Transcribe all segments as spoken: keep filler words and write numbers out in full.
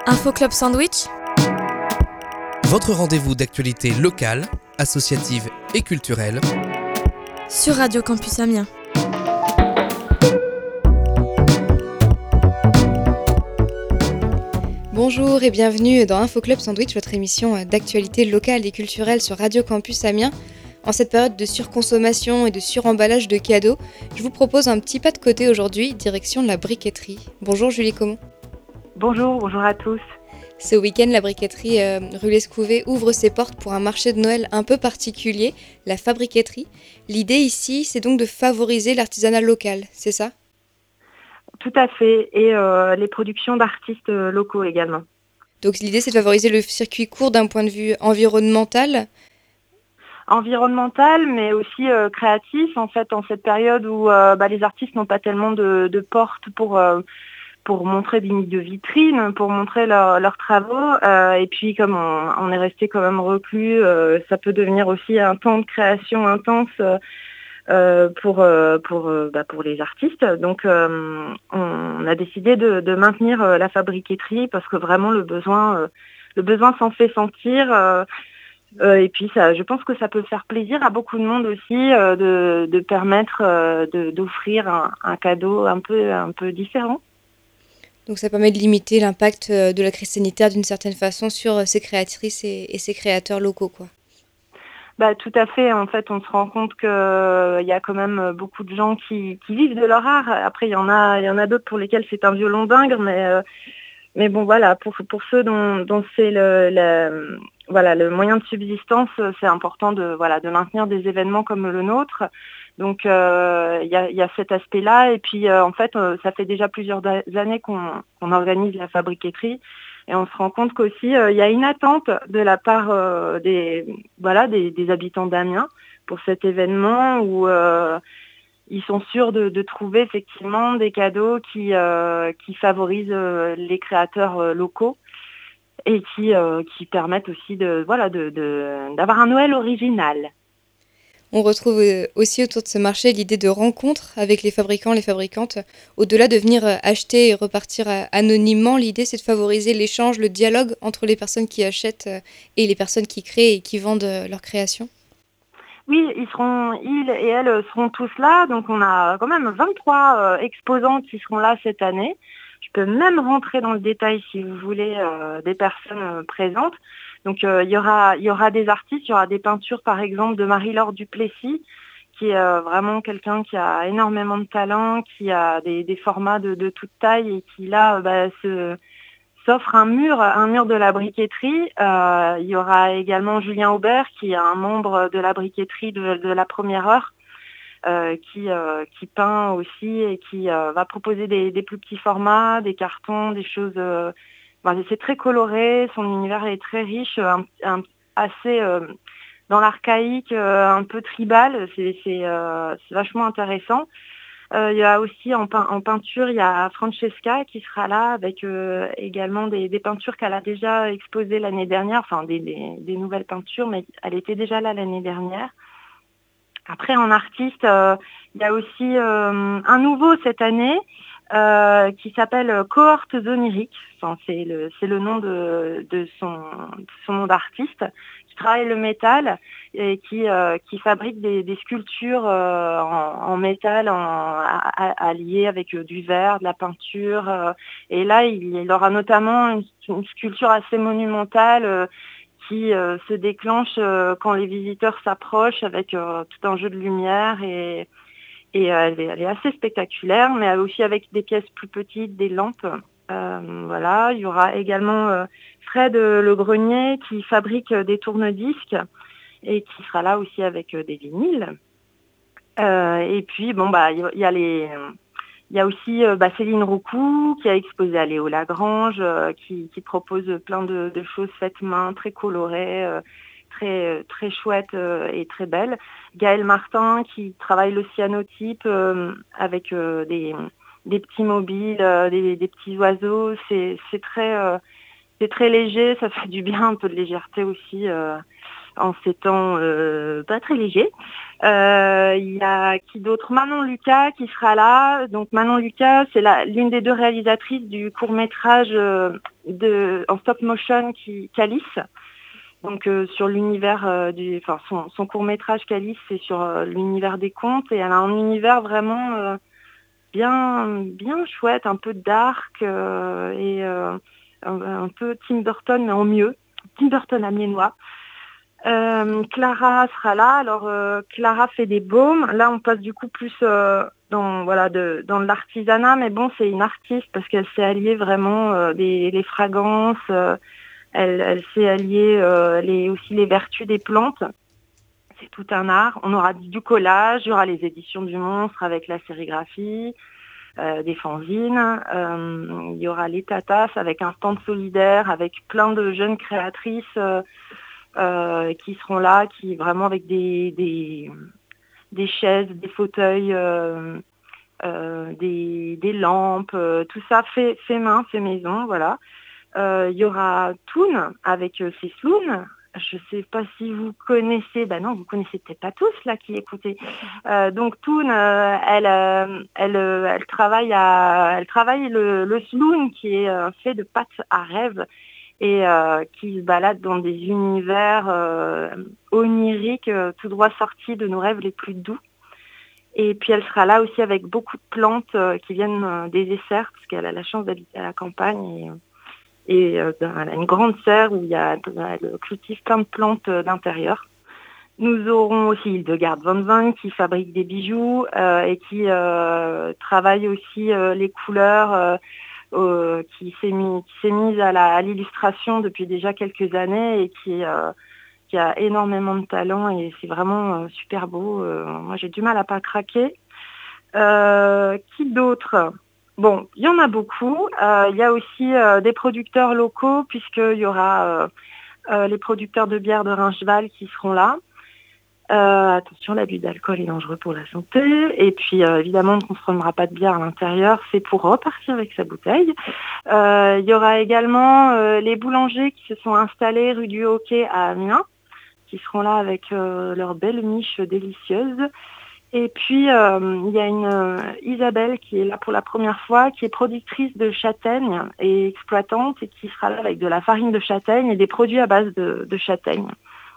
Info Club Sandwich, votre rendez-vous d'actualité locale, associative et culturelle sur Radio Campus Amiens. Bonjour et bienvenue dans Info Club Sandwich, votre émission d'actualité locale et culturelle sur Radio Campus Amiens. En cette période de surconsommation et de suremballage de cadeaux, je vous propose un petit pas de côté aujourd'hui, direction la briqueterie. Bonjour Julie Comont. Bonjour, bonjour à tous. Ce week-end, la briqueterie euh, rue Lescouvet ouvre ses portes pour un marché de Noël un peu particulier, la fabriqueterie. L'idée ici, c'est donc de favoriser l'artisanat local, c'est ça ? Tout à fait, et euh, les productions d'artistes euh, locaux également. Donc l'idée, c'est de favoriser le circuit court d'un point de vue environnemental ? Environnemental, mais aussi euh, créatif, en fait, en cette période où euh, bah, les artistes n'ont pas tellement de, de portes pour... Euh, pour montrer des de vitrines, pour montrer leur, leurs travaux. Euh, et puis, comme on, on est resté quand même reclus, euh, ça peut devenir aussi un temps de création intense euh, pour, euh, pour, euh, bah, pour les artistes. Donc, euh, on a décidé de, de maintenir euh, la fabriqueterie parce que vraiment, le besoin, euh, le besoin s'en fait sentir. Euh, euh, et puis, ça, je pense que ça peut faire plaisir à beaucoup de monde aussi euh, de, de permettre euh, de, d'offrir un, un cadeau un peu, un peu différent. Donc ça permet de limiter l'impact de la crise sanitaire d'une certaine façon sur ces créatrices et, et ces créateurs locaux, quoi. Bah, tout à fait. En fait, on se rend compte qu'il euh, y a quand même beaucoup de gens qui, qui vivent de leur art. Après, il y en a, il y en a d'autres pour lesquels c'est un violon dingue, mais, euh, mais bon, voilà, pour, pour ceux dont, dont c'est le, le, voilà, le moyen de subsistance, c'est important de, voilà, de maintenir des événements comme le nôtre. Donc il euh, y, a, y a cet aspect-là et puis euh, en fait euh, ça fait déjà plusieurs da- années qu'on, qu'on organise la fabriqueterie et on se rend compte qu'aussi il euh, y a une attente de la part euh, des voilà des, des habitants d'Amiens pour cet événement où euh, ils sont sûrs de, de trouver effectivement des cadeaux qui euh, qui favorisent euh, les créateurs euh, locaux et qui euh, qui permettent aussi de voilà de, de d'avoir un Noël original. On retrouve aussi autour de ce marché l'idée de rencontre avec les fabricants, les fabricantes. Au-delà de venir acheter et repartir anonymement, l'idée c'est de favoriser l'échange, le dialogue entre les personnes qui achètent et les personnes qui créent et qui vendent leurs créations. Oui, ils seront, ils et elles seront tous là. Donc on a quand même vingt-trois euh, exposants qui seront là cette année. Je peux même rentrer dans le détail si vous voulez euh, des personnes euh, présentes. Donc euh, il y aura, il y aura des artistes, il y aura des peintures par exemple de Marie-Laure Duplessis, qui est euh, vraiment quelqu'un qui a énormément de talent, qui a des, des formats de, de toute taille et qui là bah, se, s'offre un mur, un mur de la briqueterie. Euh, il y aura également Julien Aubert, qui est un membre de la briqueterie de, de la première heure, euh, qui, euh, qui peint aussi et qui euh, va proposer des, des plus petits formats, des cartons, des choses... Euh, ben, c'est très coloré, son univers est très riche, un, un, assez euh, dans l'archaïque, euh, un peu tribal, c'est, c'est, euh, c'est vachement intéressant. Euh, il y a aussi en, pein- en peinture, il y a Francesca qui sera là avec euh, également des, des peintures qu'elle a déjà exposées l'année dernière, enfin des, des, des nouvelles peintures, mais elle était déjà là l'année dernière. Après, en artiste, euh, il y a aussi euh, un nouveau cette année euh, qui s'appelle Cohortes Oniriques. Enfin, c'est le, c'est le nom de, de, son, de son nom d'artiste, qui travaille le métal et qui, euh, qui fabrique des, des sculptures euh, en, en métal en, alliées avec du verre, de la peinture. Euh, et là, il, il aura notamment une, une sculpture assez monumentale euh, qui euh, se déclenche euh, quand les visiteurs s'approchent avec euh, tout un jeu de lumière et, et euh, elle, est, elle est assez spectaculaire, mais aussi avec des pièces plus petites, des lampes. Euh, voilà, il y aura également euh, Fred Le Grenier qui fabrique euh, des tourne-disques et qui sera là aussi avec euh, des vinyles. Euh, et puis bon bah il y, y a les Il y a aussi euh, bah, Céline Roucou qui a exposé à Léo Lagrange, euh, qui, qui propose plein de, de choses faites main, très colorées, euh, très, très chouettes euh, et très belles. Gaël Martin qui travaille le cyanotype euh, avec euh, des, des petits mobiles, euh, des, des petits oiseaux. C'est, c'est, très, euh, c'est très léger, ça fait du bien, un peu de légèreté aussi. Euh. en ces temps euh, pas très légers. Euh, Il y a qui d'autre? Manon Lucas qui sera là. Donc Manon Lucas, c'est la, l'une des deux réalisatrices du court-métrage euh, de, en stop motion qui, Calice. Donc euh, sur l'univers euh, du, enfin son, son court-métrage Calice, c'est sur euh, l'univers des contes et elle a un univers vraiment euh, bien bien chouette, un peu dark euh, et euh, un, un peu Tim Burton mais en mieux. Tim Burton amiénois. Euh, Clara sera là. Alors euh, Clara fait des baumes. Là on passe du coup plus euh, dans voilà de dans l'artisanat, mais bon c'est une artiste parce qu'elle s'est alliée vraiment euh, des les fragrances. Euh, elle, elle sait allier euh, les aussi les vertus des plantes. C'est tout un art. On aura du collage, il y aura les éditions du Monstre avec la sérigraphie, euh, des fanzines. Euh, il y aura les Tatas avec un stand solidaire avec plein de jeunes créatrices. Euh, Euh, qui seront là, qui vraiment avec des des, des chaises, des fauteuils, euh, euh, des, des lampes, euh, tout ça fait fait main, fait maison, voilà. Euh, Il y aura Toon avec euh, ses Sloon. Je sais pas si vous connaissez, ben non, vous connaissez peut-être pas tous là qui écoutez. Euh, donc Toon, euh, elle, euh, elle, euh, elle travaille à, elle travaille le, le Sloon qui est euh, fait de pâtes à rêve et euh, qui se balade dans des univers euh, oniriques, euh, tout droit sortis de nos rêves les plus doux. Et puis elle sera là aussi avec beaucoup de plantes euh, qui viennent euh, des desserts, parce qu'elle a la chance d'habiter à la campagne. Et, et euh, elle a une grande serre où il y a, elle cultive plein de plantes euh, d'intérieur. Nous aurons aussi Hildegard von Wann qui fabrique des bijoux euh, et qui euh, travaille aussi euh, les couleurs, euh, Euh, qui s'est mis, qui s'est mise à, la, à l'illustration depuis déjà quelques années et qui, euh, qui a énormément de talent et c'est vraiment euh, super beau. Euh, moi, j'ai du mal à pas craquer. Euh, qui d'autre? Bon, il y en a beaucoup. Euh, Il y a aussi euh, des producteurs locaux puisqu'il y aura euh, euh, les producteurs de bière de Rincheval qui seront là. Euh, attention, l'abus d'alcool est dangereux pour la santé. Et puis, euh, évidemment, on ne consommera pas de bière à l'intérieur. C'est pour repartir avec sa bouteille. Euh, il y aura également euh, les boulangers qui se sont installés rue du Hockey à Amiens, qui seront là avec euh, leurs belles miches délicieuses. Et puis, euh, il y a une euh, Isabelle qui est là pour la première fois, qui est productrice de châtaignes et exploitante et qui sera là avec de la farine de châtaigne et des produits à base de, de châtaigne.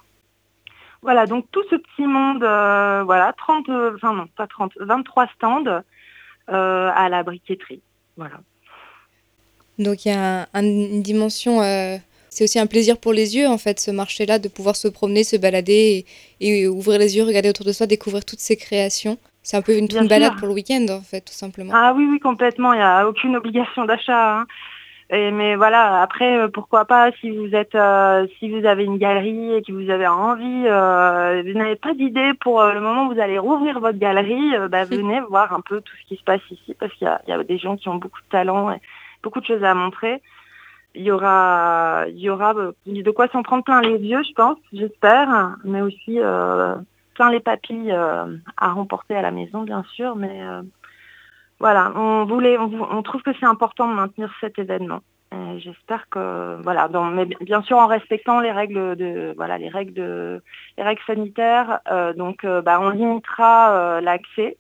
Voilà, donc tout ce petit monde, euh, voilà, trente, euh, enfin non, pas trente, vingt-trois stands euh, à la briqueterie. Voilà. Donc il y a un, un, une dimension, euh, c'est aussi un plaisir pour les yeux en fait, ce marché-là, de pouvoir se promener, se balader et, et ouvrir les yeux, regarder autour de soi, découvrir toutes ces créations. C'est un peu une, une balade pour le week-end en fait, tout simplement. Ah oui, oui, complètement, il n'y a aucune obligation d'achat. Hein. Et, mais voilà, après, pourquoi pas, si vous êtes, euh, si vous avez une galerie et que vous avez envie, euh, vous n'avez pas d'idée pour euh, le moment où vous allez rouvrir votre galerie, euh, bah, venez voir un peu tout ce qui se passe ici, parce qu'il y a, il y a des gens qui ont beaucoup de talent et beaucoup de choses à montrer. Il y aura, il y aura de quoi s'en prendre plein les yeux, je pense, j'espère, mais aussi euh, plein les papilles euh, à remporter à la maison, bien sûr, mais... Euh, Voilà, on voulait, on, on trouve que c'est important de maintenir cet événement. Et j'espère que, voilà, dans, mais bien sûr en respectant les règles de, voilà, les règles de, les règles sanitaires. Euh, donc, euh, bah, on limitera euh, l'accès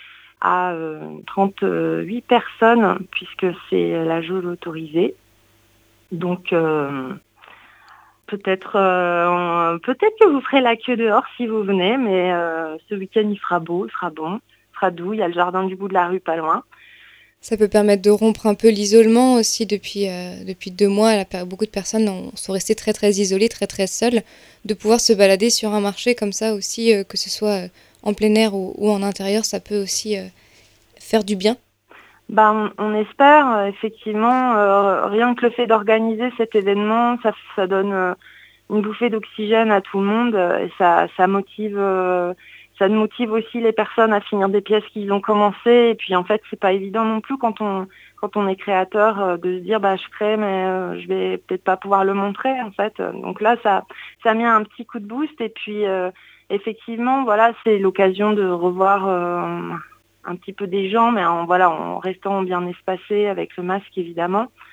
à euh, trente-huit personnes puisque c'est la jauge autorisée. Donc, euh, peut-être, euh, on, peut-être que vous ferez la queue dehors si vous venez, mais euh, ce week-end il fera beau, il fera bon. Doux, il y a le jardin du bout de la rue pas loin. Ça peut permettre de rompre un peu l'isolement aussi depuis, euh, depuis deux mois. La, beaucoup de personnes ont, sont restées très très isolées, très très seules. De pouvoir se balader sur un marché comme ça aussi, euh, que ce soit euh, en plein air ou, ou en intérieur, ça peut aussi euh, faire du bien. Ben, on, on espère, euh, effectivement, euh, rien que le fait d'organiser cet événement, ça, ça donne euh, une bouffée d'oxygène à tout le monde euh, et ça, ça motive... Euh, Ça motive aussi les personnes à finir des pièces qu'ils ont commencé. Et puis en fait, c'est pas évident non plus quand on quand on est créateur euh, de se dire bah je crée mais euh, je vais peut-être pas pouvoir le montrer en fait. Donc là, ça ça a mis un petit coup de boost. Et puis euh, effectivement, voilà, c'est l'occasion de revoir euh, un petit peu des gens, mais en voilà en restant bien espacé avec le masque évidemment.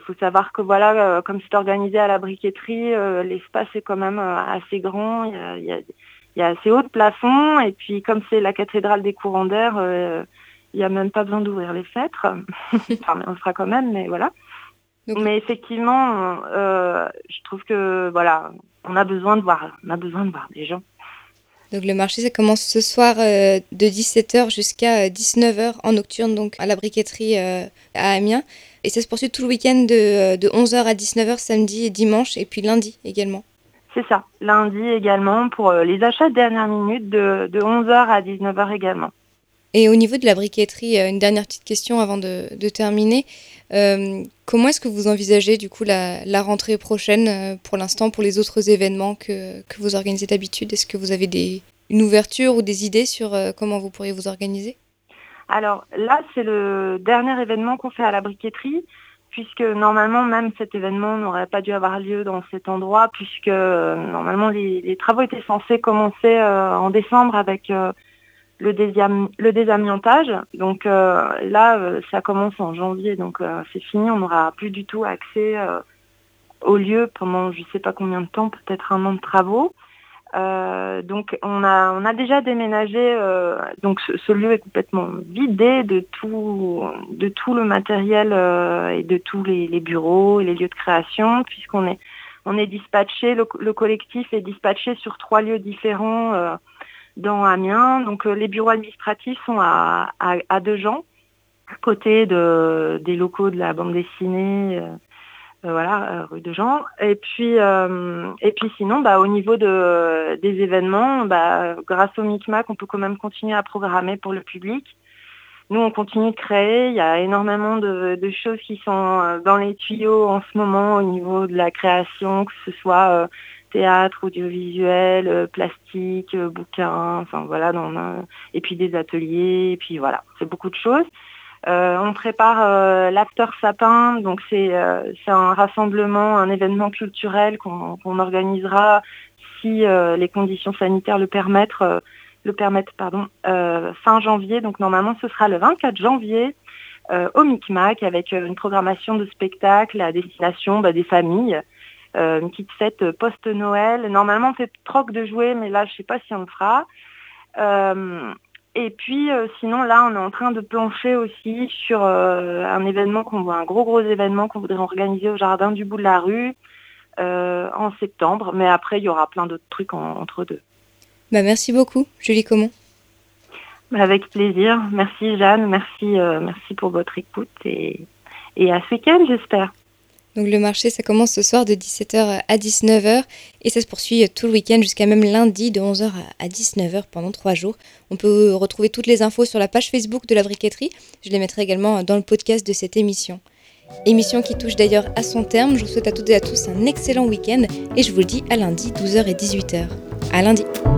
faut savoir que voilà, euh, comme c'est organisé à la briqueterie, euh, l'espace est quand même euh, assez grand. Il y a, il y a, il y a assez haut de plafond. Et puis comme c'est la cathédrale des courants d'air, euh, il n'y a même pas besoin d'ouvrir les fenêtres. Enfin, on le fera quand même, mais voilà. Donc, mais effectivement, euh, je trouve que voilà, on a besoin de voir, on a besoin de voir des gens. Donc le marché, ça commence ce soir euh, de dix-sept heures jusqu'à dix-neuf heures en nocturne, donc à la briqueterie euh, à Amiens. Et ça se poursuit tout le week-end de, de onze heures à dix-neuf heures, samedi et dimanche, et puis lundi également. C'est ça, lundi également pour euh, les achats de dernière minute de, de onze heures à dix-neuf heures également. Et au niveau de la briqueterie, une dernière petite question avant de, de terminer. Euh, comment est-ce que vous envisagez du coup la, la rentrée prochaine euh, pour l'instant, pour les autres événements que, que vous organisez d'habitude? Est-ce que vous avez des, une ouverture ou des idées sur euh, comment vous pourriez vous organiser? Alors là, c'est le dernier événement qu'on fait à la briqueterie, puisque normalement même cet événement n'aurait pas dû avoir lieu dans cet endroit, puisque euh, normalement les, les travaux étaient censés commencer euh, en décembre avec... Euh, Le, désiam- le désamiantage. Donc euh, là, euh, ça commence en janvier, donc euh, c'est fini. On n'aura plus du tout accès euh, au lieu pendant je ne sais pas combien de temps, peut-être un an de travaux. Euh, donc on a, on a déjà déménagé, euh, donc ce, ce lieu est complètement vidé de tout, de tout le matériel euh, et de tous les, les bureaux et les lieux de création, puisqu'on est, on est dispatché, le, le collectif est dispatché sur trois lieux différents euh, dans Amiens. Donc euh, les bureaux administratifs sont à, à, à Dejean, à côté de, des locaux de la bande dessinée, euh, euh, voilà, euh, rue Dejean. Et puis, euh, et puis sinon, bah, au niveau de, des événements, bah, grâce au Micmac, on peut quand même continuer à programmer pour le public. Nous, on continue de créer. Il y a énormément de, de choses qui sont dans les tuyaux en ce moment au niveau de la création, que ce soit... Euh, théâtre, audiovisuel, euh, plastique, euh, bouquins, enfin voilà, dans, euh, et puis des ateliers, et puis voilà, c'est beaucoup de choses. Euh, on prépare euh, l'After Sapin, donc c'est, euh, c'est un rassemblement, un événement culturel qu'on, qu'on organisera si euh, les conditions sanitaires le permettent, euh, le permettent pardon, euh, fin janvier. Donc normalement ce sera le vingt-quatre janvier euh, au Micmac avec euh, une programmation de spectacles à destination bah, des familles. Euh, une petite fête post-Noël. Normalement, on fait troc de jouets, mais là, je ne sais pas si on le fera. Euh, et puis, euh, sinon, là, on est en train de plancher aussi sur euh, un événement, qu'on voit, un gros, gros événement qu'on voudrait organiser au Jardin du Bout de la Rue euh, en septembre. Mais après, il y aura plein d'autres trucs en, entre deux. Bah, merci beaucoup, Julie Caumont. Bah, avec plaisir. Merci, Jeanne. Merci, euh, merci pour votre écoute. Et, et à ce week-end, j'espère. Donc le marché, ça commence ce soir de dix-sept heures à dix-neuf heures et ça se poursuit tout le week-end jusqu'à même lundi de onze heures à dix-neuf heures pendant trois jours. On peut retrouver toutes les infos sur la page Facebook de la briqueterie. Je les mettrai également dans le podcast de cette émission. Émission qui touche d'ailleurs à son terme. Je vous souhaite à toutes et à tous un excellent week-end et je vous le dis à lundi douze heures et dix-huit heures. À lundi.